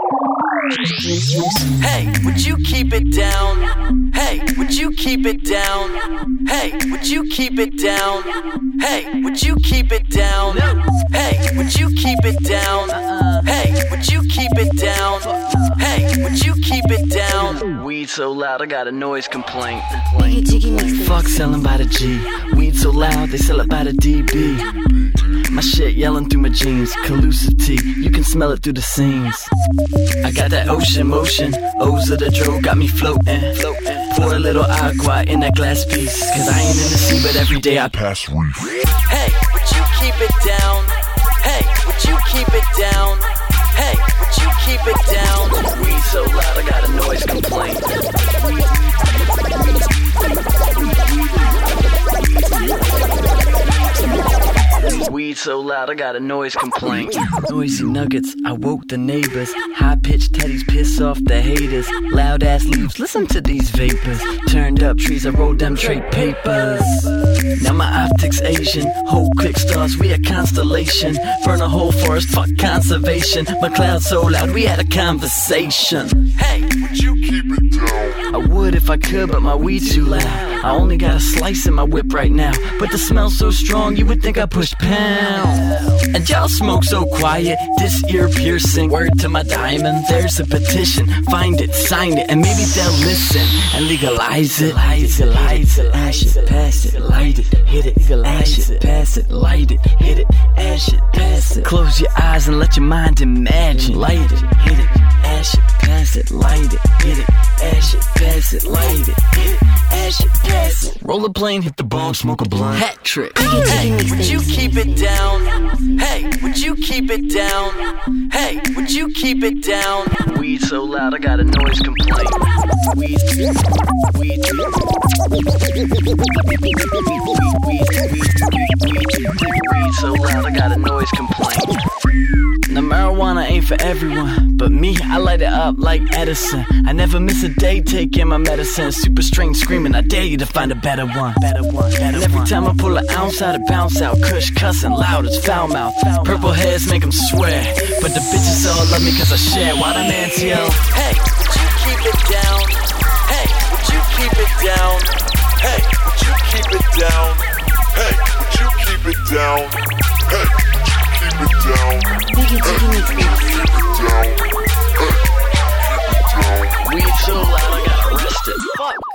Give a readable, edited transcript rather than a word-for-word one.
Hey, would you keep it down? Hey, would you keep it down? Hey, would you keep it down? Hey, would you keep it down? Hey, would you keep it down? Hey, would you keep it down? Hey, would you keep it down? Weed so loud, I got a noise complaint. Fuck selling by the G. Weed so loud, they sell it by the DB. My shit yelling through my jeans. Collusive tea, you can smell it through the seams. I got that ocean motion. O's of the dro got me floating. Pour a little agua in that glass piece. Cause I ain't in the sea, but every day I pass reef. Hey, would you keep it down? Hey, would you keep it down? Hey, would you keep it down? Weed so loud, I got a noise complaint. Weed so loud, I got a noise complaint. Noisy nuggets, I woke the neighbors. High-pitched teddies piss off the haters. Loud-ass leaves, listen to these vapors. Turned up trees, I rolled them trade papers. Now my optics Asian. Whole click stars, we a constellation. Burn a whole forest, fuck conservation. My cloud so loud, we had a conversation. Hey, would you keep it down? I would if I could, but my weed's too loud. I only got a slice in my whip right now, but the smell's so strong, you would think I pushed pounds. And y'all smoke so quiet, this ear piercing. Word to my diamond, there's a petition. Find it, sign it, and maybe they'll listen and legalize it. Legalize it, ash it, pass it, light it, hit it. Legalize it, pass it, light it, hit it, ash it, pass it. Close your eyes and let your mind imagine. Light it, hit it, ash it, pass it, light it, hit it, ash it, pass it, light it, hit it, ash it, pass it. Roll a plane, hit the bong, smoke a blunt. Hat trick. Hey, would you keep it down? Hey, would you keep it down? Hey, would you keep it down? Weed so loud, I got a noise complaint. Weed so loud, I got a noise complaint. Now marijuana ain't for everyone, but me, I light it up like Edison. I never miss a day taking my medicine. Super strange screaming, I dare you to find a better one. And every time I pull an ounce out, it bounce out. Kush cussing loud, it's foul mouth. Purple hairs make them swear, but the bitches all love me cause I share. Why the man's yell? Hey, would you keep it down? Hey, would you keep it down? Hey, would you keep it down? Hey, would you keep it down? Hey, keep it down. Weed so loud, I got arrested. Fuck.